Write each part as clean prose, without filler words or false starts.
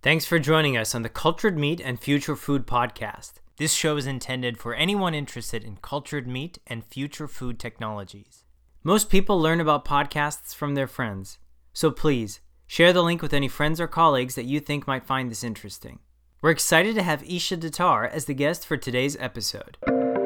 Thanks for joining us on the Cultured Meat and Future Food podcast. This show is intended for anyone interested in cultured meat and future food technologies. Most people learn about podcasts from their friends, so please share the link with any friends or colleagues that you think might find this interesting. We're excited to have Isha Datar as the guest for today's episode.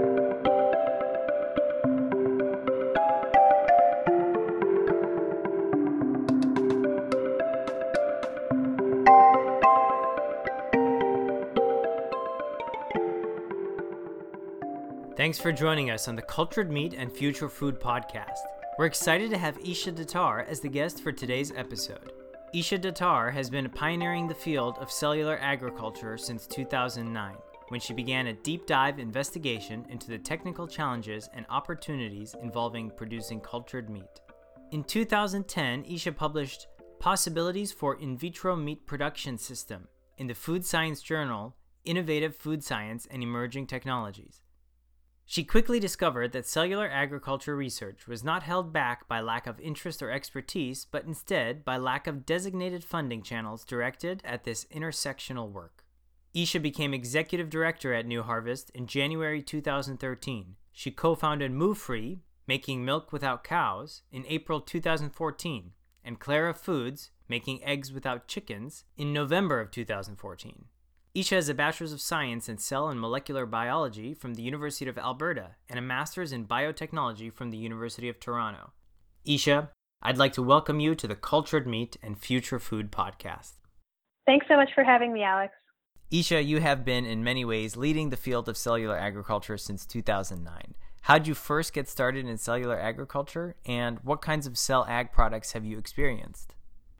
Thanks for joining us on the Cultured Meat and Future Food podcast. We're excited to have Isha Datar as the guest for today's episode. Isha Datar has been pioneering the field of cellular agriculture since 2009, when she began a deep dive investigation into the technical challenges and opportunities involving producing cultured meat. In 2010, Isha published Possibilities for In Vitro Meat Production System in the food science journal, Innovative Food Science and Emerging Technologies. She quickly discovered that cellular agriculture research was not held back by lack of interest or expertise, but instead by lack of designated funding channels directed at this intersectional work. Isha became executive director at New Harvest in January 2013. She co-founded MooFree, Making Milk Without Cows, in April 2014, and Clara Foods, Making Eggs Without Chickens, in November of 2014. Isha has a Bachelor's of Science in Cell and Molecular Biology from the University of Alberta and a Master's in Biotechnology from the University of Toronto. Isha, I'd like to welcome you to the Cultured Meat and Future Food podcast. Thanks so much for having me, Alex. Isha, you have been in many ways leading the field of cellular agriculture since 2009. How did you first get started in cellular agriculture, and what kinds of cell ag products have you experienced?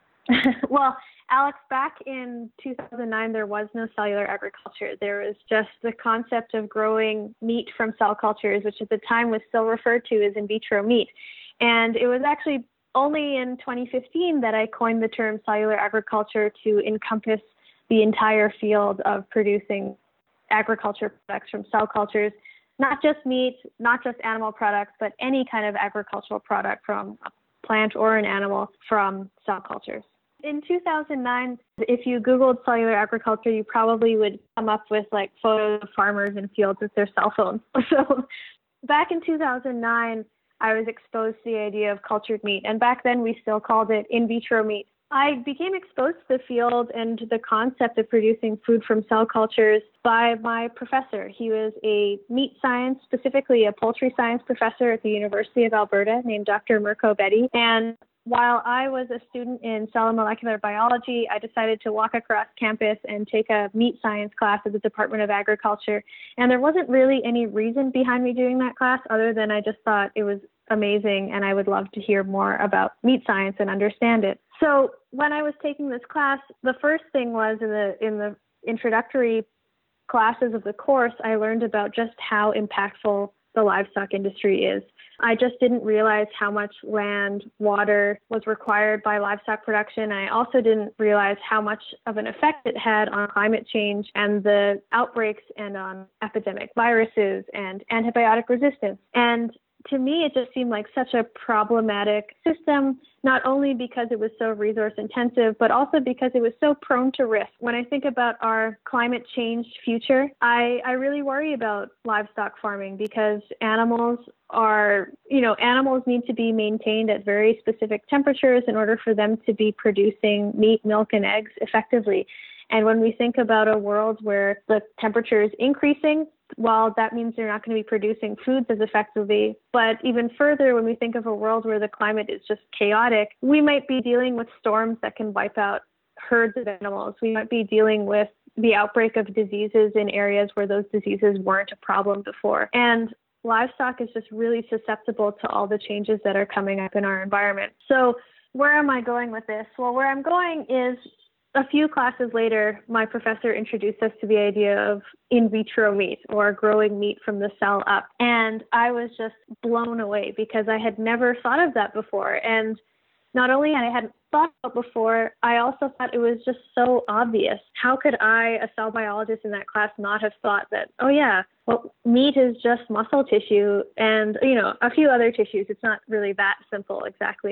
Well, Alex, back in 2009, there was no cellular agriculture. There was just the concept of growing meat from cell cultures, which at the time was still referred to as in vitro meat. And it was actually only in 2015 that I coined the term cellular agriculture to encompass the entire field of producing agriculture products from cell cultures, not just meat, not just animal products, but any kind of agricultural product from a plant or an animal from cell cultures. In 2009, if you Googled cellular agriculture, you probably would come up with like photos of farmers in fields with their cell phones. So back in 2009, I was exposed to the idea of cultured meat. And back then we still called it in vitro meat. I became exposed to the field and to the concept of producing food from cell cultures by my professor. He was a meat science, specifically a poultry science professor at the University of Alberta named Dr. Mirko Betty. And while I was a student in cell and molecular biology, I decided to walk across campus and take a meat science class at the Department of Agriculture. And there wasn't really any reason behind me doing that class other than I just thought it was amazing and I would love to hear more about meat science and understand it. So when I was taking this class, the first thing was in the introductory classes of the course, I learned about just how impactful the livestock industry is. I just didn't realize how much land, water was required by livestock production. I also didn't realize how much of an effect it had on climate change and the outbreaks and on epidemic viruses and antibiotic resistance. And to me, it just seemed like such a problematic system, not only because it was so resource intensive, but also because it was so prone to risk. When I think about our climate change future, I really worry about livestock farming because animals need to be maintained at very specific temperatures in order for them to be producing meat, milk, and eggs effectively. And when we think about a world where the temperature is increasing, well, that means they're not going to be producing foods as effectively. But even further, when we think of a world where the climate is just chaotic, we might be dealing with storms that can wipe out herds of animals. We might be dealing with the outbreak of diseases in areas where those diseases weren't a problem before. And livestock is just really susceptible to all the changes that are coming up in our environment. So where am I going with this? Well, where I'm going is a few classes later, my professor introduced us to the idea of in vitro meat or growing meat from the cell up. And I was just blown away because I had never thought of that before. And not only I hadn't thought of it before, I also thought it was just so obvious. How could I, a cell biologist in that class, not have thought that, oh yeah, well, meat is just muscle tissue and, a few other tissues. It's not really that simple exactly.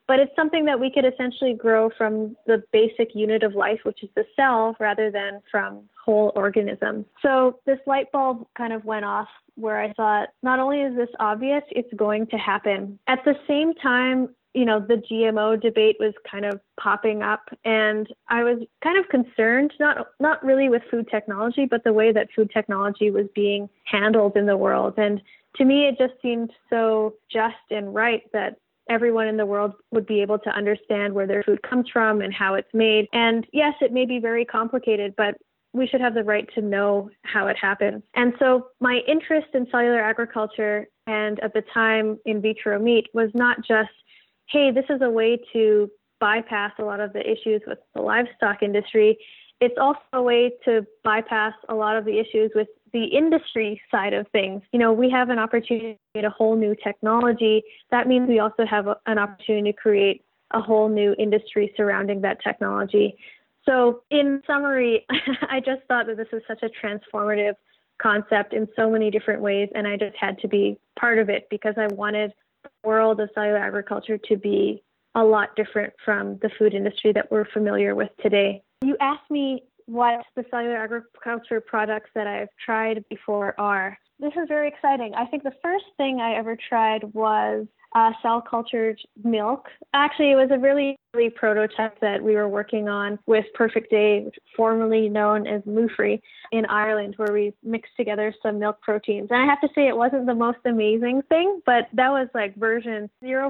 but it's something that we could essentially grow from the basic unit of life, which is the cell, rather than from whole organisms. So this light bulb kind of went off where I thought, not only is this obvious, it's going to happen. At the same time, the GMO debate was kind of popping up, and I was kind of concerned, not really with food technology, but the way that food technology was being handled in the world. And to me, it just seemed so just and right that everyone in the world would be able to understand where their food comes from and how it's made. And yes, it may be very complicated, but we should have the right to know how it happens. And so my interest in cellular agriculture, and at the time in vitro meat, was not just, hey, this is a way to bypass a lot of the issues with the livestock industry. It's also a way to bypass a lot of the issues with the industry side of things. We have an opportunity to create a whole new technology. That means we also have an opportunity to create a whole new industry surrounding that technology. So in summary, I just thought that this was such a transformative concept in so many different ways, and I just had to be part of it because I wanted the world of cellular agriculture to be a lot different from the food industry that we're familiar with today. You asked me what the cellular agriculture products that I've tried before are. This is very exciting. I think the first thing I ever tried was cell-cultured milk. Actually, it was a really early prototype that we were working on with Perfect Day, formerly known as Mufree, in Ireland, where we mixed together some milk proteins. And I have to say, it wasn't the most amazing thing, but that was like version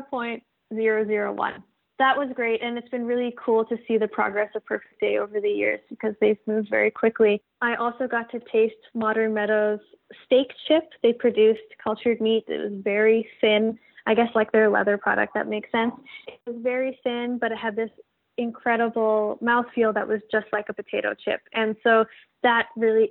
0.001. That was great, and it's been really cool to see the progress of Perfect Day over the years because they've moved very quickly. I also got to taste Modern Meadows steak chip. They produced cultured meat. It was very thin, I guess like their leather product, that makes sense. It was very thin, but it had this incredible mouthfeel that was just like a potato chip. And so that really,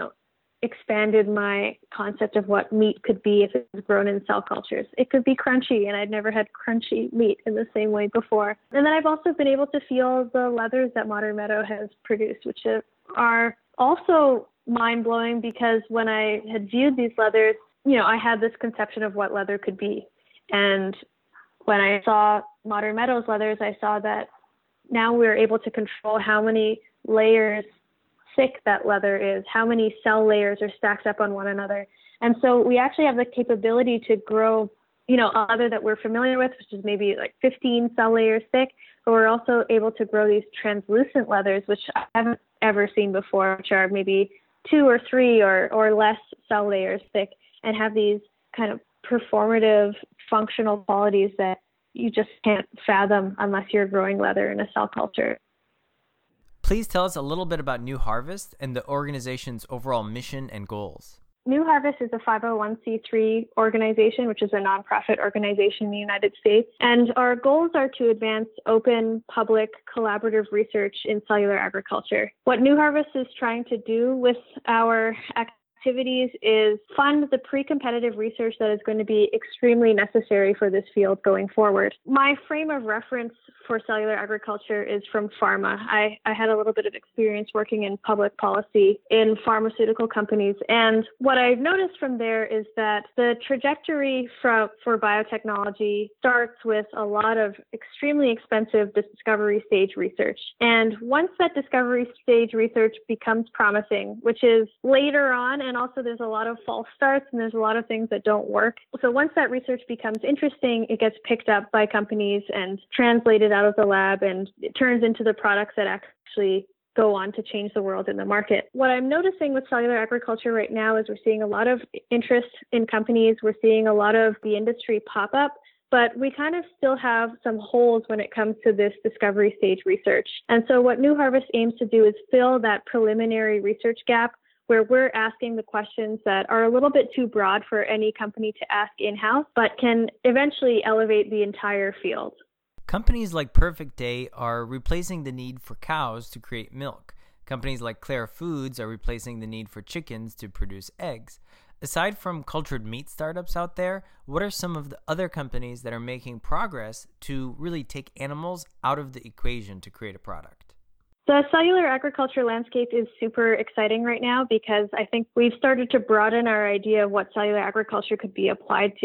expanded my concept of what meat could be if it was grown in cell cultures. It could be crunchy, and I'd never had crunchy meat in the same way before. And then I've also been able to feel the leathers that Modern Meadow has produced, which are also mind-blowing because when I had viewed these leathers, I had this conception of what leather could be. And when I saw Modern Meadows leathers, I saw that now we're able to control how many layers thick that leather is, how many cell layers are stacked up on one another. And so we actually have the capability to grow, a leather that we're familiar with, which is maybe like 15 cell layers thick, but we're also able to grow these translucent leathers, which I haven't ever seen before, which are maybe 2 or 3 or less cell layers thick, and have these kind of performative functional qualities that you just can't fathom unless you're growing leather in a cell culture. Please tell us a little bit about New Harvest and the organization's overall mission and goals. New Harvest is a 501c3 organization, which is a nonprofit organization in the United States. And our goals are to advance open, public, collaborative research in cellular agriculture. What New Harvest is trying to do with our activities is fund the pre-competitive research that is going to be extremely necessary for this field going forward. My frame of reference for cellular agriculture is from pharma. I had a little bit of experience working in public policy in pharmaceutical companies. And what I've noticed from there is that the trajectory for biotechnology starts with a lot of extremely expensive discovery stage research. And once that discovery stage research becomes promising, which is later on, and also there's a lot of false starts and there's a lot of things that don't work. So once that research becomes interesting, it gets picked up by companies and translated out of the lab, and it turns into the products that actually go on to change the world in the market. What I'm noticing with cellular agriculture right now is we're seeing a lot of interest in companies. We're seeing a lot of the industry pop up, but we kind of still have some holes when it comes to this discovery stage research. And so what New Harvest aims to do is fill that preliminary research gap where we're asking the questions that are a little bit too broad for any company to ask in-house, but can eventually elevate the entire field. Companies like Perfect Day are replacing the need for cows to create milk. Companies like Clara Foods are replacing the need for chickens to produce eggs. Aside from cultured meat startups out there, what are some of the other companies that are making progress to really take animals out of the equation to create a product? The cellular agriculture landscape is super exciting right now because I think we've started to broaden our idea of what cellular agriculture could be applied to.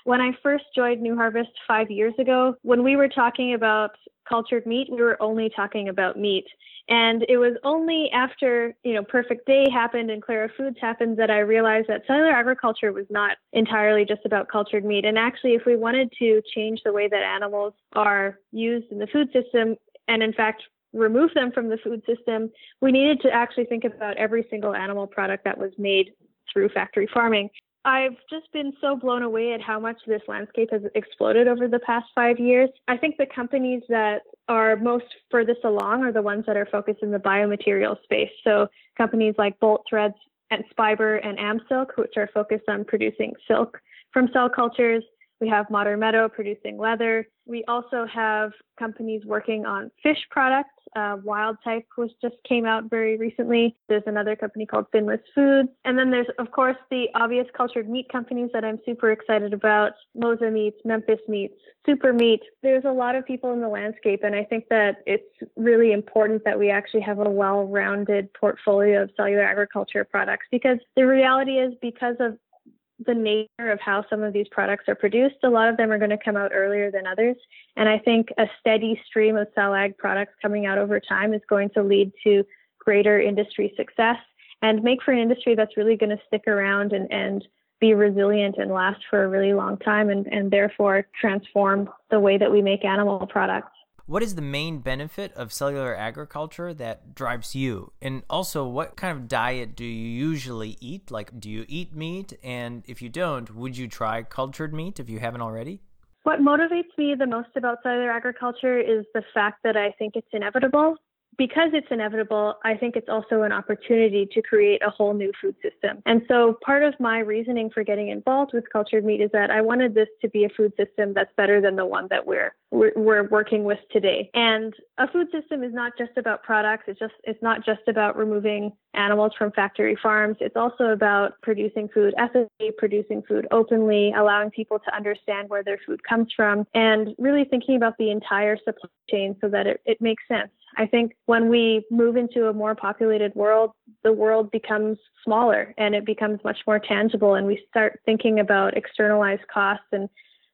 When I first joined New Harvest 5 years ago, when we were talking about cultured meat, we were only talking about meat. And it was only after, Perfect Day happened and Clara Foods happened that I realized that cellular agriculture was not entirely just about cultured meat. And actually, if we wanted to change the way that animals are used in the food system, and in fact, remove them from the food system, we needed to actually think about every single animal product that was made through factory farming. I've just been so blown away at how much this landscape has exploded over the past 5 years. I think the companies that are most furthest along are the ones that are focused in the biomaterial space. So companies like Bolt Threads and Spiber and AmSilk, which are focused on producing silk from cell cultures. We have Modern Meadow producing leather. We also have companies working on fish products. Wild Type just came out very recently. There's another company called Finless Foods. And then there's, of course, the obvious cultured meat companies that I'm super excited about. Moza Meats, Memphis Meats, Super Meat. There's a lot of people in the landscape. And I think that it's really important that we actually have a well-rounded portfolio of cellular agriculture products, because the reality is, because of the nature of how some of these products are produced, a lot of them are going to come out earlier than others. And I think a steady stream of cell ag products coming out over time is going to lead to greater industry success and make for an industry that's really going to stick around and be resilient and last for a really long time, and therefore transform the way that we make animal products. What is the main benefit of cellular agriculture that drives you? And also, what kind of diet do you usually eat? Like, do you eat meat? And if you don't, would you try cultured meat if you haven't already? What motivates me the most about cellular agriculture is the fact that I think it's inevitable. Because it's inevitable, I think it's also an opportunity to create a whole new food system. And so part of my reasoning for getting involved with cultured meat is that I wanted this to be a food system that's better than the one that we're working with today. And a food system is not just about products. It's not just about removing animals from factory farms. It's also about producing food ethically, producing food openly, allowing people to understand where their food comes from, and really thinking about the entire supply chain so that it makes sense. I think when we move into a more populated world, the world becomes smaller and it becomes much more tangible, and we start thinking about externalized costs and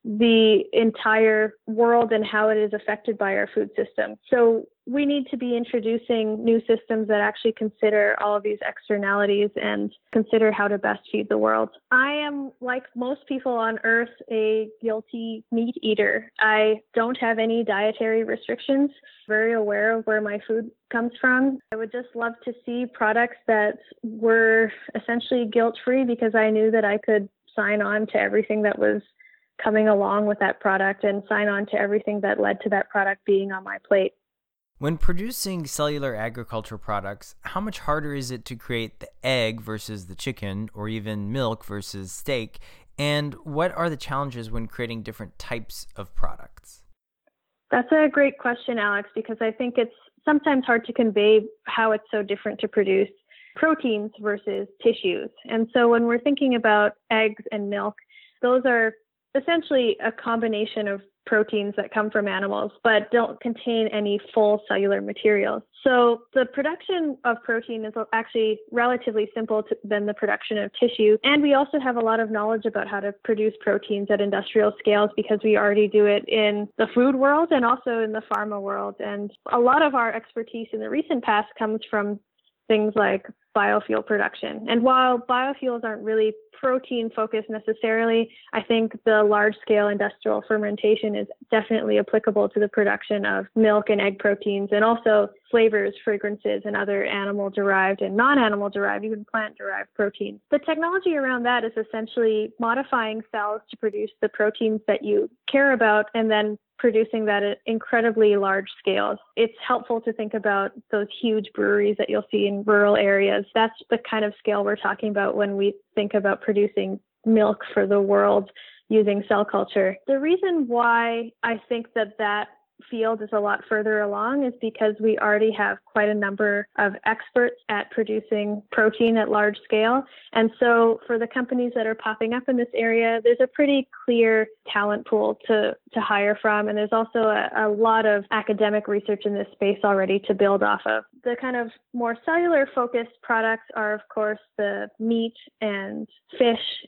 the entire world and how it is affected by our food system. So we need to be introducing new systems that actually consider all of these externalities and consider how to best feed the world. I am, like most people on Earth, a guilty meat eater. I don't have any dietary restrictions, very aware of where my food comes from. I would just love to see products that were essentially guilt-free, because I knew that I could sign on to everything that was coming along with that product and sign on to everything that led to that product being on my plate. When producing cellular agriculture products, how much harder is it to create the egg versus the chicken, or even milk versus steak? And what are the challenges when creating different types of products? That's a great question, Alex, because I think it's sometimes hard to convey how it's so different to produce proteins versus tissues. And so when we're thinking about eggs and milk, those are essentially a combination of proteins that come from animals, but don't contain any full cellular materials. So the production of protein is actually relatively simple than the production of tissue. And we also have a lot of knowledge about how to produce proteins at industrial scales, because we already do it in the food world and also in the pharma world. And a lot of our expertise in the recent past comes from things like biofuel production. And while biofuels aren't really protein focused necessarily, I think the large scale industrial fermentation is definitely applicable to the production of milk and egg proteins, and also flavors, fragrances, and other animal derived and non-animal derived, even plant derived proteins. The technology around that is essentially modifying cells to produce the proteins that you care about, and then producing that at incredibly large scales. It's helpful to think about those huge breweries that you'll see in rural areas. That's the kind of scale we're talking about when we think about producing milk for the world using cell culture. The reason why I think that field is a lot further along is because we already have quite a number of experts at producing protein at large scale. And so for the companies that are popping up in this area, there's a pretty clear talent pool to hire from. And there's also a lot of academic research in this space already to build off of. The kind of more cellular focused products are, of course, the meat and fish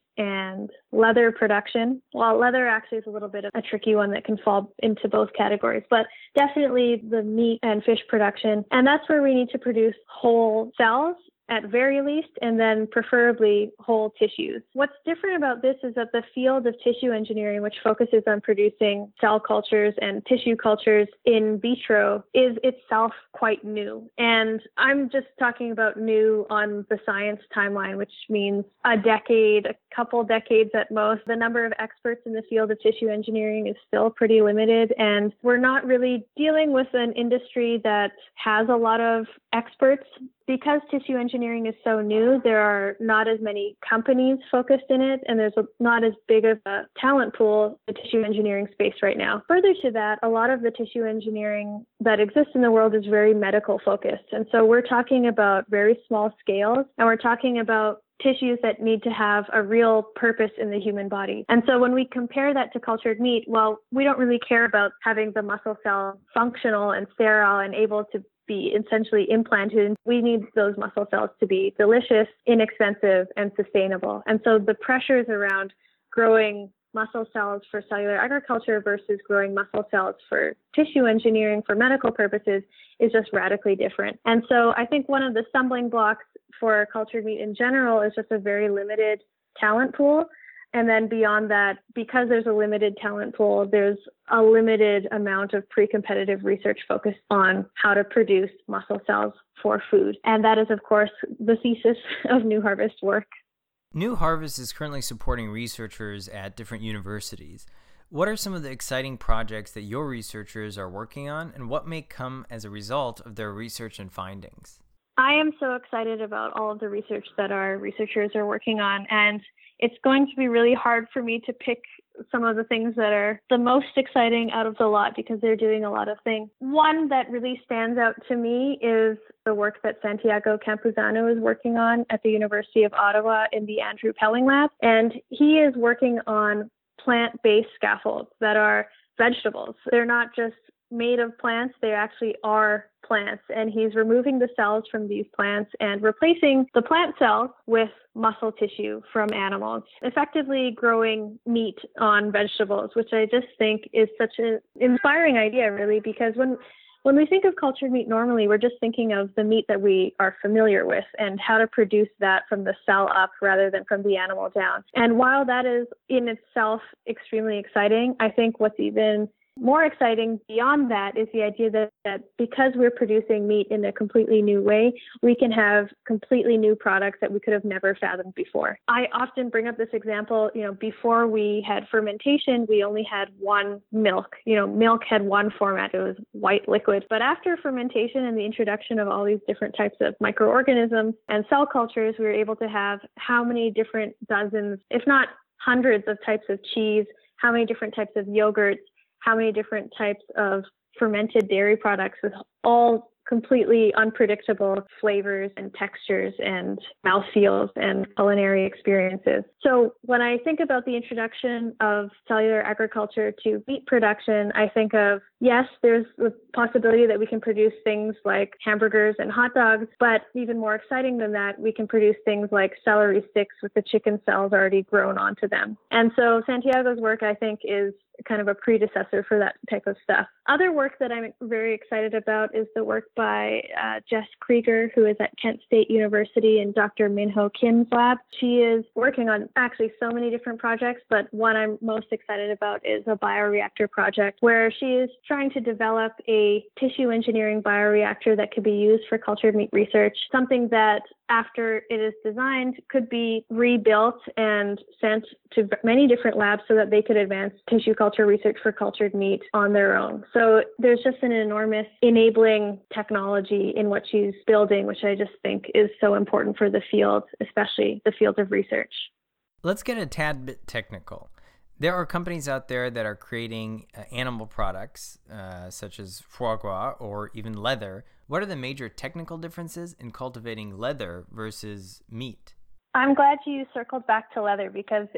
and leather production. Well, leather actually is a little bit of a tricky one that can fall into both categories, but definitely the meat and fish production. And that's where we need to produce whole cells at very least, and then preferably whole tissues. What's different about this is that the field of tissue engineering, which focuses on producing cell cultures and tissue cultures in vitro, is itself quite new. And I'm just talking about new on the science timeline, which means a decade, a couple decades at most. The number of experts in the field of tissue engineering is still pretty limited, and we're not really dealing with an industry that has a lot of experts. Because tissue engineering is so new, there are not as many companies focused in it, and there's not as big of a talent pool in the tissue engineering space right now. Further to that, a lot of the tissue engineering that exists in the world is very medical focused. And so we're talking about very small scales, and we're talking about tissues that need to have a real purpose in the human body. And so when we compare that to cultured meat, well, we don't really care about having the muscle cell functional and sterile and able to be essentially implanted. We need those muscle cells to be delicious, inexpensive, and sustainable. And so the pressures around growing muscle cells for cellular agriculture versus growing muscle cells for tissue engineering for medical purposes is just radically different. And so I think one of the stumbling blocks for cultured meat in general is just a very limited talent pool. And then beyond that, because there's a limited talent pool, there's a limited amount of pre-competitive research focused on how to produce muscle cells for food. And that is, of course, the thesis of New Harvest work. New Harvest is currently supporting researchers at different universities. What are some of the exciting projects that your researchers are working on, and what may come as a result of their research and findings? I am so excited about all of the research that our researchers are working on, and it's going to be really hard for me to pick some of the things that are the most exciting out of the lot because they're doing a lot of things. One that really stands out to me is the work that Santiago Campuzano is working on at the University of Ottawa in the Andrew Pelling Lab. And he is working on plant-based scaffolds that are vegetables. They're not just made of plants, they actually are plants. And he's removing the cells from these plants and replacing the plant cells with muscle tissue from animals, effectively growing meat on vegetables, which I just think is such an inspiring idea, really, because when we think of cultured meat normally, we're just thinking of the meat that we are familiar with and how to produce that from the cell up rather than from the animal down. And while that is in itself extremely exciting, I think what's even more exciting beyond that is the idea that because we're producing meat in a completely new way, we can have completely new products that we could have never fathomed before. I often bring up this example, before we had fermentation, we only had one milk. Milk had one format, it was white liquid. But after fermentation and the introduction of all these different types of microorganisms and cell cultures, we were able to have how many different dozens, if not hundreds of types of cheese, how many different types of yogurts, how many different types of fermented dairy products with all completely unpredictable flavors and textures and mouthfeels and culinary experiences. So when I think about the introduction of cellular agriculture to meat production, I think of, yes, there's the possibility that we can produce things like hamburgers and hot dogs, but even more exciting than that, we can produce things like celery sticks with the chicken cells already grown onto them. And so Santiago's work, I think, is kind of a predecessor for that type of stuff. Other work that I'm very excited about is the work by Jess Krieger, who is at Kent State University, and Dr. Minho Kim's lab. She is working on actually so many different projects, but one I'm most excited about is a bioreactor project where she is trying to develop a tissue engineering bioreactor that could be used for cultured meat research, something that after it is designed could be rebuilt and sent to many different labs so that they could advance tissue culture research for cultured meat on their own. So there's just an enormous enabling technology in what she's building, which I just think is so important for the field, especially the field of research. Let's get a tad bit technical. There are companies out there that are creating animal products, such as foie gras or even leather. What are the major technical differences in cultivating leather versus meat? I'm glad you circled back to leather because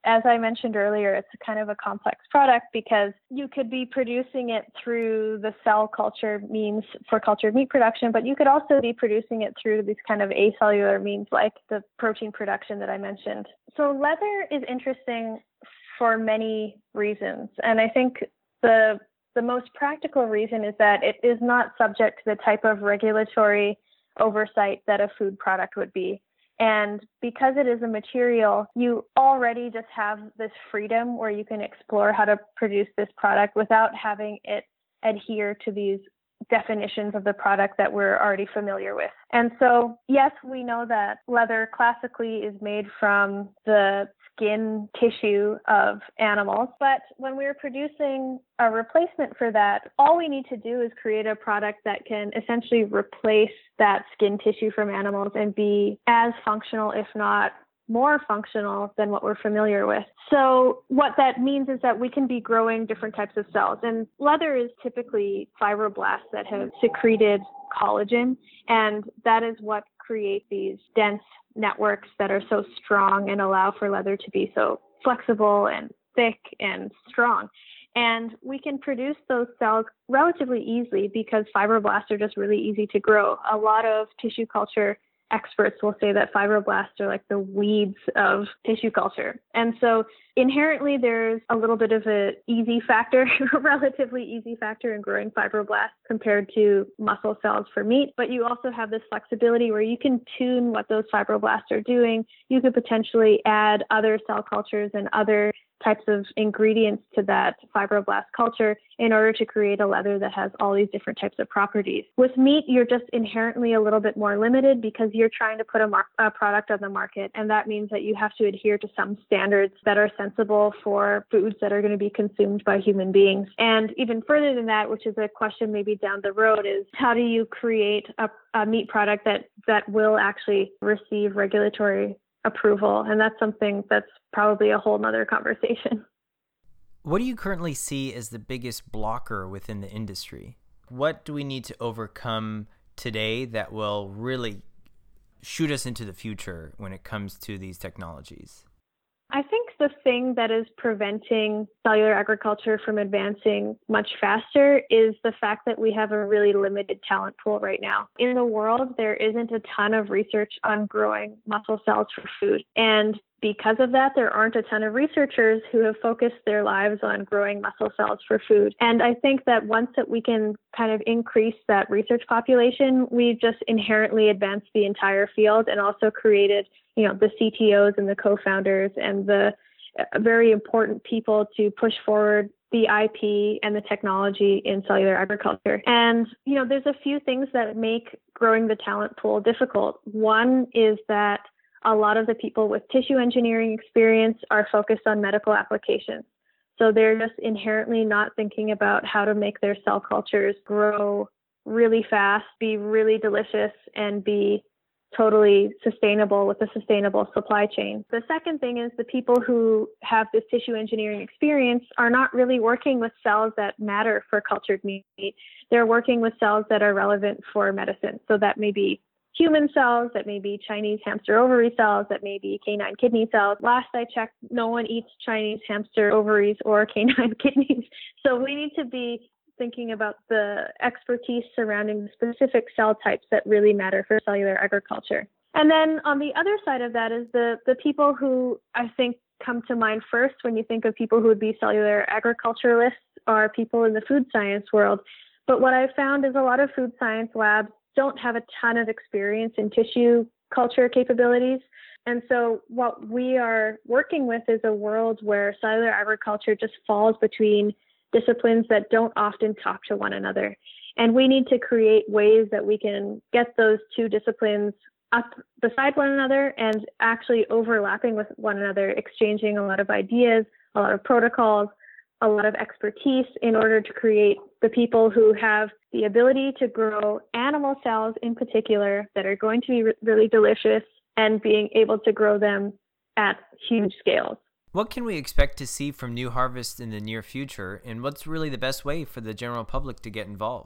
as I mentioned earlier, it's a kind of a complex product because you could be producing it through the cell culture means for cultured meat production, but you could also be producing it through these kind of acellular means like the protein production that I mentioned. So leather is interesting for many reasons. And I think the most practical reason is that it is not subject to the type of regulatory oversight that a food product would be. And because it is a material, you already just have this freedom where you can explore how to produce this product without having it adhere to these definitions of the product that we're already familiar with. And so, yes, we know that leather classically is made from the skin tissue of animals, but when we're producing a replacement for that, all we need to do is create a product that can essentially replace that skin tissue from animals and be as functional, if not more functional than what we're familiar with. So what that means is that we can be growing different types of cells. And leather is typically fibroblasts that have secreted collagen, and that is what creates these dense networks that are so strong and allow for leather to be so flexible and thick and strong. And we can produce those cells relatively easily because fibroblasts are just really easy to grow. A lot of tissue culture experts will say that fibroblasts are like the weeds of tissue culture. And so inherently there's a little bit of an easy factor, relatively easy factor in growing fibroblasts compared to muscle cells for meat. But you also have this flexibility where you can tune what those fibroblasts are doing. You could potentially add other cell cultures and other types of ingredients to that fibroblast culture in order to create a leather that has all these different types of properties. With meat, you're just inherently a little bit more limited because you're trying to put a product on the market. And that means that you have to adhere to some standards that are sensible for foods that are going to be consumed by human beings. And even further than that, which is a question maybe down the road, is how do you create a meat product that will actually receive regulatory approval? And that's something that's probably a whole nother conversation. What do you currently see as the biggest blocker within the industry? What do we need to overcome today that will really shoot us into the future when it comes to these technologies? I think the thing that is preventing cellular agriculture from advancing much faster is the fact that we have a really limited talent pool right now. In the world, there isn't a ton of research on growing muscle cells for food. And because of that, there aren't a ton of researchers who have focused their lives on growing muscle cells for food. And I think that once that we can kind of increase that research population, we've just inherently advanced the entire field and also created, the CTOs and the co-founders and the very important people to push forward the IP and the technology in cellular agriculture. And, there's a few things that make growing the talent pool difficult. One is that a lot of the people with tissue engineering experience are focused on medical applications. So they're just inherently not thinking about how to make their cell cultures grow really fast, be really delicious, and be totally sustainable with a sustainable supply chain. The second thing is the people who have this tissue engineering experience are not really working with cells that matter for cultured meat. They're working with cells that are relevant for medicine. So that may be human cells, that may be Chinese hamster ovary cells, that may be canine kidney cells. Last I checked, no one eats Chinese hamster ovaries or canine kidneys. So we need to be thinking about the expertise surrounding the specific cell types that really matter for cellular agriculture. And then on the other side of that is the people who I think come to mind first when you think of people who would be cellular agriculturalists are people in the food science world. But what I've found is a lot of food science labs don't have a ton of experience in tissue culture capabilities. And so what we are working with is a world where cellular agriculture just falls between disciplines that don't often talk to one another. And we need to create ways that we can get those two disciplines up beside one another and actually overlapping with one another, exchanging a lot of ideas, a lot of protocols, a lot of expertise in order to create the people who have the ability to grow animal cells in particular that are going to be really delicious and being able to grow them at huge scales. What can we expect to see from New Harvest in the near future, and what's really the best way for the general public to get involved?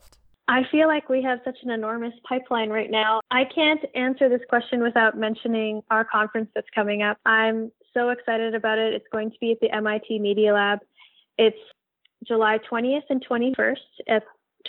I feel like we have such an enormous pipeline right now. I can't answer this question without mentioning our conference that's coming up. I'm so excited about it. It's going to be at the MIT Media Lab. It's July 20th and 21st at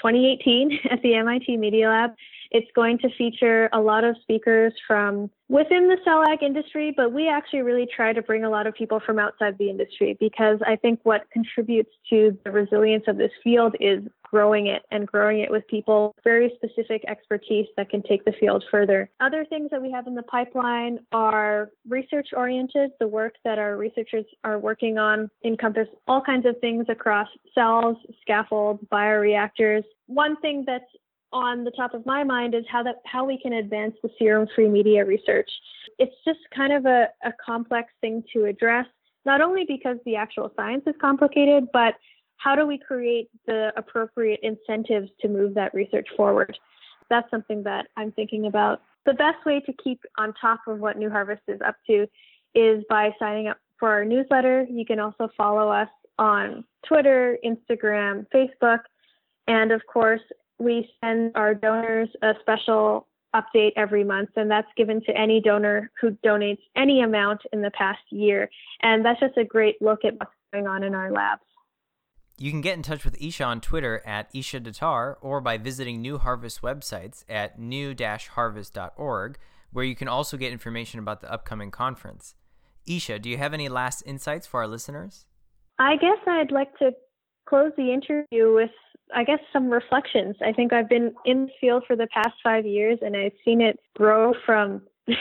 2018 at the MIT Media Lab. It's going to feature a lot of speakers from within the cell ag industry, but we actually really try to bring a lot of people from outside the industry, because I think what contributes to the resilience of this field is growing it with people, very specific expertise that can take the field further. Other things that we have in the pipeline are research oriented. The work that our researchers are working on encompass all kinds of things across cells, scaffolds, bioreactors. One thing that's on the top of my mind is how we can advance the serum-free media research. It's just kind of a complex thing to address, not only because the actual science is complicated, but how do we create the appropriate incentives to move that research forward? That's something that I'm thinking about. The best way to keep on top of what New Harvest is up to is by signing up for our newsletter. You can also follow us on Twitter, Instagram, Facebook, and of course, we send our donors a special update every month, and that's given to any donor who donates any amount in the past year. And that's just a great look at what's going on in our labs. You can get in touch with Isha on Twitter at Isha Datar, or by visiting New Harvest websites at new-harvest.org, where you can also get information about the upcoming conference. Isha, do you have any last insights for our listeners? I guess I'd like to close the interview with some reflections. I think I've been in the field for the past 5 years, and I've seen it grow from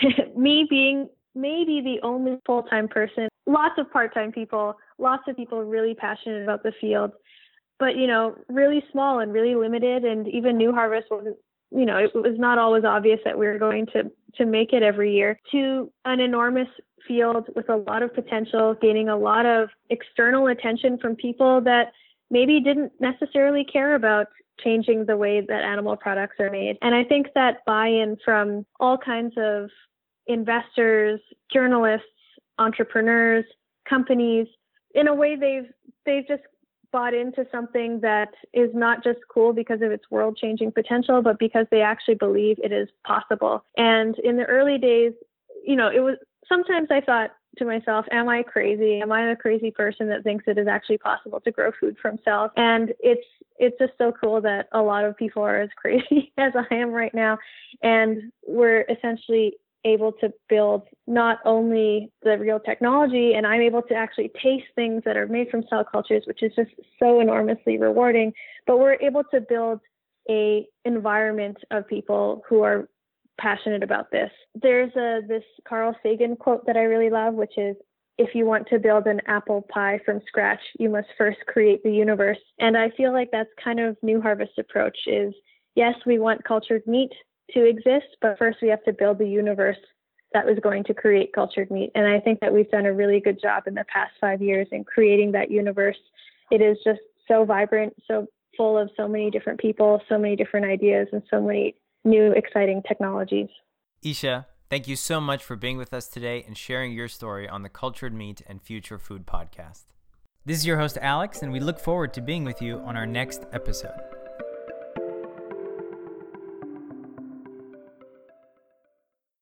me being maybe the only full-time person, lots of part-time people, lots of people really passionate about the field, but, really small and really limited. And even New Harvest wasn't, it was not always obvious that we were going to make it every year, to an enormous field with a lot of potential, gaining a lot of external attention from people that maybe didn't necessarily care about changing the way that animal products are made. And I think that buy-in from all kinds of investors, journalists, entrepreneurs, companies, in a way they've just bought into something that is not just cool because of its world-changing potential, but because they actually believe it is possible. And in the early days, it was, sometimes I thought to myself, am I crazy? Am I a crazy person that thinks it is actually possible to grow food from cells? And it's just so cool that a lot of people are as crazy as I am right now. And we're essentially able to build not only the real technology, and I'm able to actually taste things that are made from cell cultures, which is just so enormously rewarding, but we're able to build a environment of people who are passionate about this. There's this Carl Sagan quote that I really love, which is, if you want to build an apple pie from scratch, you must first create the universe. And I feel like that's kind of New Harvest's approach is, yes, we want cultured meat to exist, but first we have to build the universe that was going to create cultured meat. And I think that we've done a really good job in the past 5 years in creating that universe. It is just so vibrant, so full of so many different people, so many different ideas, and so many new exciting technologies. Isha, thank you so much for being with us today and sharing your story on the Cultured Meat and Future Food podcast. This is your host, Alex, and we look forward to being with you on our next episode.